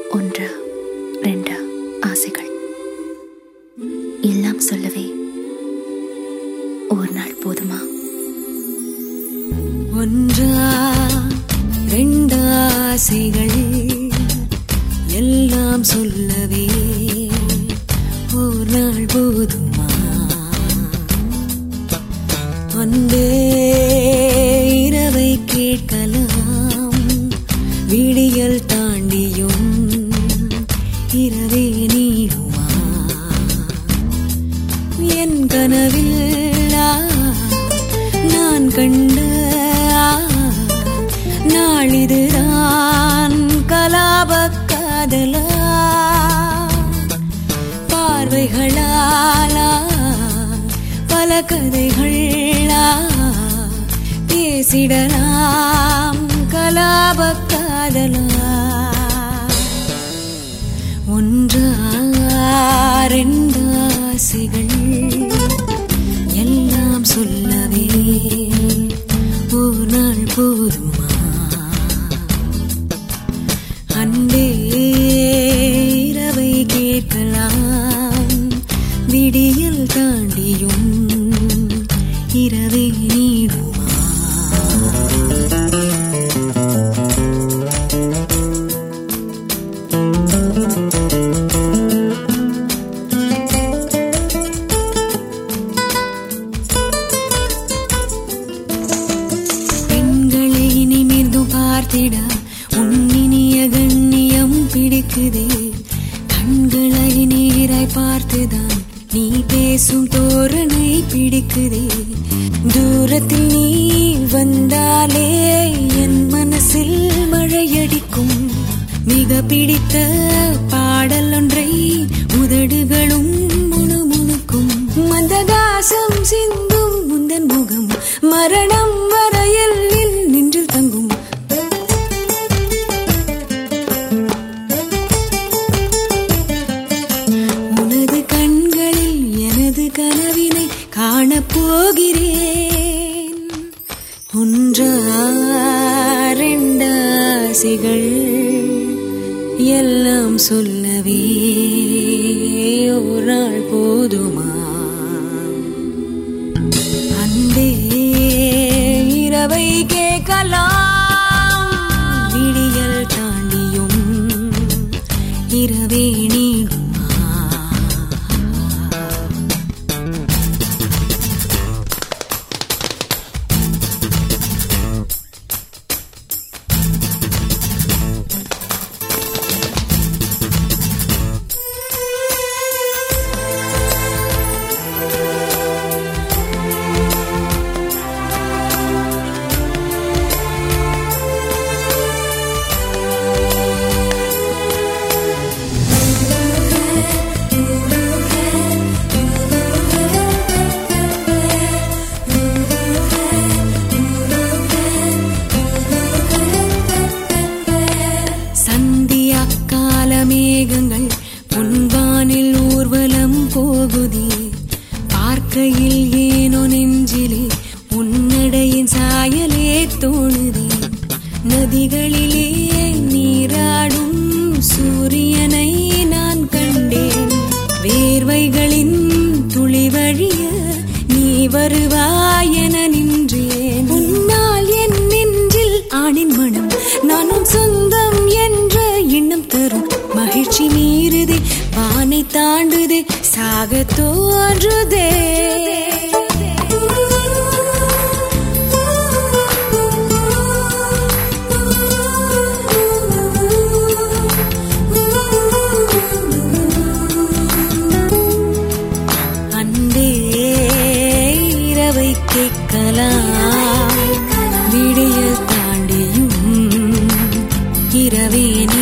ஒன்று ரெண்டு ஆசைகள் எல்லாம் சொல்லவே ஒரு நாள் போதுமா? ஒன்றா ரெண்டு ஆசைகள் எல்லாம் சொல்லவே ஒரு நாள் போதுமா? அன்பே இரவை கேட்கலாம், விடியல் தாண்டியும் இரவே நீடுமா? என் கனவில் நான் கண்ட நாளிதுதான் கலாப காதலா, பார்வைகளாலா பல கதைகளா பேசிடலாம் கலாப காதலா. ஒன்றா ரெண்டு ஆசைகள் எல்லாம் சொல்லவே ஒரு நாள் போதுமா? அன்பே இரவை கேட்கலாம், விடியல் தாண்டியும் இரவே நீடுமா? பெண்களை இனிமேல் பார்த்திட உன்னினிய கண்ணியம் பிடிக்குதே, கண்களை நீராய் பார்த்துதான் நீ பேசும் தோரணை பிடிக்குதே. தூரத்தில் நீ வந்தாலே என் மனசில் மழையடிக்கும், மிக பிடித்த பாடல் ஒன்றை உதடுகளும் முணுமுணுக்கும். மந்தகாசம் சிந்தும் முந்தன் முகம் மரணம் வரையில் நின்று தங்கும். உனது கண்களில் எனது கனவினை காணப்போகிறேன். ஒன்றா ரெண்டு ஆசைகள் எல்லாம் சொல்லவே ஒரு நாள் போதுமா? அன்பே இரவை கேட்கலாம், விடியல் தாண்டியும் இரவே நீடுமா? மேகங்கள் பொன்வானில் ஊர்வலம் போகுதே, பார்க்கையில் ஏனோ நெஞ்சிலே உன்னடையின் சாயலே தோணுதே. நதிகளிலே நீராடும் சூரியனை நான் கண்டேன், வேர்வைகளின் துளி வழிய நீ வருவாய் என நின்றேன். உன்னால் என் நெஞ்சில் ஆணின் மனம், நானும் சொந்தம் என்ற எண்ணம் தரும் மகிழ்ச்சி மீறுதே, வானை தாண்டுதே, சாக தோன்றுதே. அன்பே இரவை கேட்கலாம், விடியல் தாண்டியும் இரவே